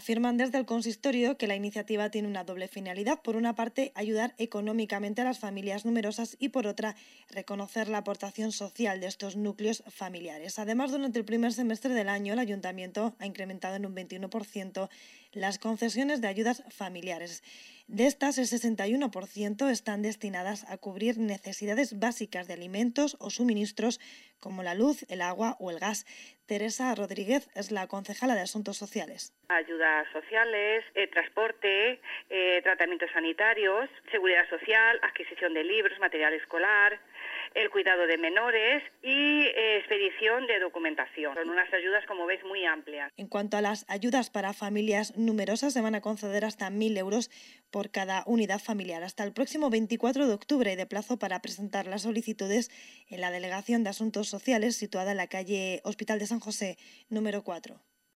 Afirman desde el consistorio que la iniciativa tiene una doble finalidad. Por una parte, ayudar económicamente a las familias numerosas y por otra, reconocer la aportación social de estos núcleos familiares. Además, durante el primer semestre del año, el Ayuntamiento ha incrementado en un 21% las concesiones de ayudas familiares. De estas, el 61% están destinadas a cubrir necesidades básicas de alimentos o suministros como la luz, el agua o el gas. Teresa Rodríguez es la concejala de Asuntos Sociales. Ayudas sociales, transporte, tratamientos sanitarios, seguridad social, adquisición de libros, material escolar, el cuidado de menores y expedición de documentación. Son unas ayudas, como veis, muy amplias. En cuanto a las ayudas para familias numerosas, se van a conceder hasta 1.000 euros por cada unidad familiar hasta el próximo 24 de octubre, de plazo para presentar las solicitudes en la Delegación de Asuntos Sociales situada en la calle Hospital de San José, número 4.